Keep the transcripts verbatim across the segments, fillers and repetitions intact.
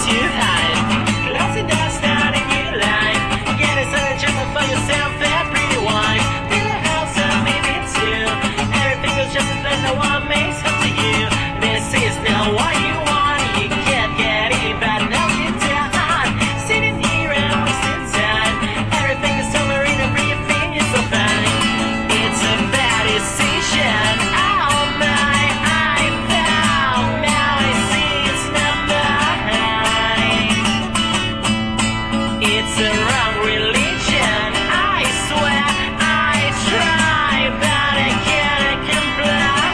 makes you hide. Lots of dust down in your life. Get a search for yourself that pretty wife. Build a house or maybe two. Everything is just as bad, no one makes up to you. This is not what you want. You can't get it, but now you don't. Sitting here and wasting time. Everything is over in everything is so fine. It's a bad decision. Oh my, I found. Now I see it's not mine. It's a wrong religion. I swear I try, but I can't comply.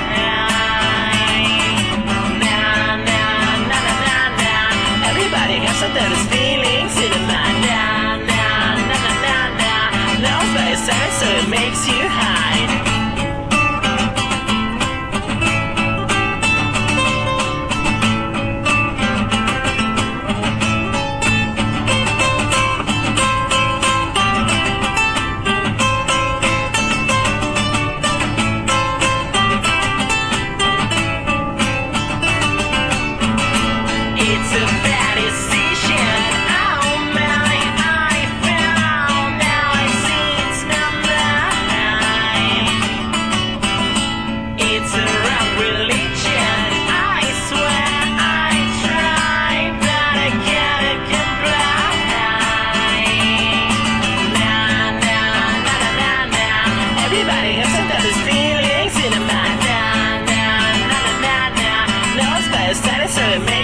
Nah, nah, nah, nah, nah, nah. Everybody got some those feelings in the mind. Nah, nah, nah, nah, nah, nah. Knows by your side, so it makes you hide. It's a bad decision. Oh my, I found. Now I see it's not mine. It's a wrong religion. I swear I try, but I can't comply. Nah, nah, nah, nah, nah, nah. Everybody has some of those feelings in the mind. Nah, nah, nah, nah, nah, nah. Knows by your status, so it makes